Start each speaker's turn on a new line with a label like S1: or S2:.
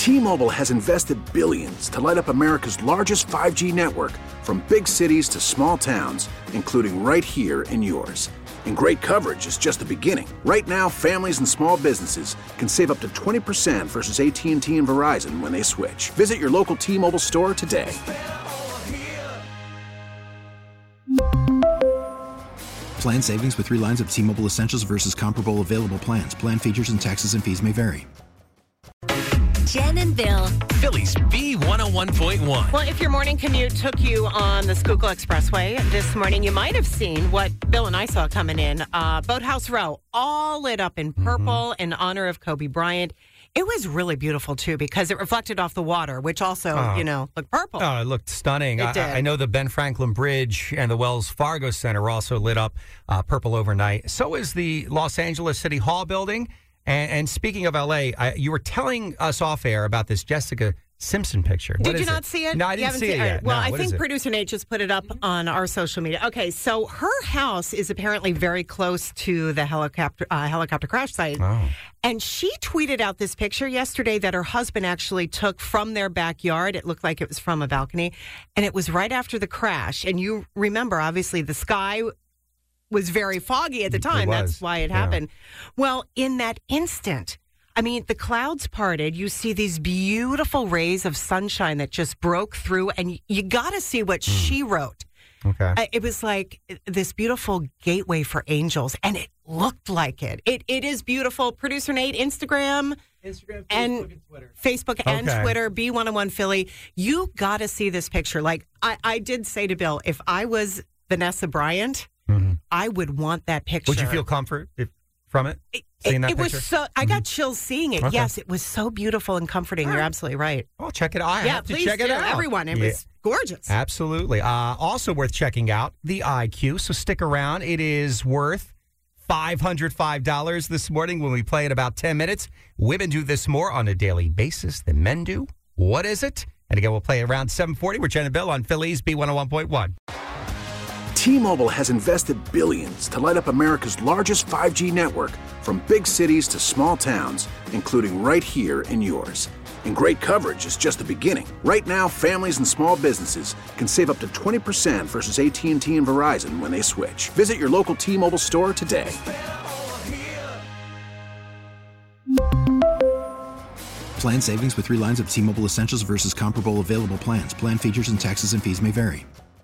S1: T-Mobile has invested billions to light up America's largest 5G network, from big cities to small towns, including right here in yours. And great coverage is just the beginning. Right now, families and small businesses can save up to 20% versus AT&T and Verizon when they switch. Visit your local T-Mobile store today.
S2: Plan savings with 3 lines of T-Mobile Essentials versus comparable available plans. Plan features and taxes and fees may vary.
S3: Jen and Bill.
S4: Phillies B101.1.
S5: Well, if your morning commute took you on the Schuylkill Expressway this morning, you might have seen what Bill and I saw coming in. Boathouse Row, all lit up in purple in honor of Kobe Bryant. It was really beautiful, too, because it reflected off the water, which also, looked purple.
S6: Oh, it looked stunning.
S5: It did.
S6: I know the Ben Franklin Bridge and the Wells Fargo Center were also lit up purple overnight. So is the Los Angeles City Hall building. And speaking of L.A., you were telling us off air about this Jessica Simpson picture.
S5: Did you not see it?
S6: No, I didn't see it yet.
S5: Well,
S6: No,
S5: I
S6: what
S5: think
S6: is it?
S5: producer Nate just put it up on our social media. Okay, so her house is apparently very close to the helicopter crash site.
S6: Oh.
S5: And she tweeted out this picture yesterday that her husband actually took from their backyard. It looked like it was from a balcony. And it was right after the crash. And you remember, obviously, the sky was very foggy at the time. That's why it happened. Well, in that instant, I mean, the clouds parted. You see these beautiful rays of sunshine that just broke through, and you got to see what she wrote.
S6: Okay.
S5: It was like this beautiful gateway for angels, and it looked like it. It is beautiful. Producer Nate, Instagram,
S7: Facebook,
S5: and
S7: Twitter.
S5: Facebook and
S6: Okay.
S5: Twitter, B101 Philly. You got to see this picture. Like, I did say to Bill, if I was Vanessa Bryant, I would want that picture.
S6: Would you feel comfort from it? Seeing that
S5: it was
S6: picture?
S5: so. I got chills seeing it.
S6: Okay.
S5: Yes, it was so beautiful and comforting. You're absolutely right.
S6: Oh, check it out. I have to
S5: please
S6: check it
S5: do.
S6: out.
S5: Everyone, it was gorgeous.
S6: Absolutely. Also worth checking out, the IQ. So stick around. It is worth $505 this morning when we play in about 10 minutes. Women do this more on a daily basis than men do. What is it? And again, we'll play around 7:40. We're Jen and Bill on Phillies B101.1.
S1: T-Mobile has invested billions to light up America's largest 5G network, from big cities to small towns, including right here in yours. And great coverage is just the beginning. Right now, families and small businesses can save up to 20% versus AT&T and Verizon when they switch. Visit your local T-Mobile store today.
S2: Plan savings with 3 lines of T-Mobile Essentials versus comparable available plans. Plan features and taxes and fees may vary.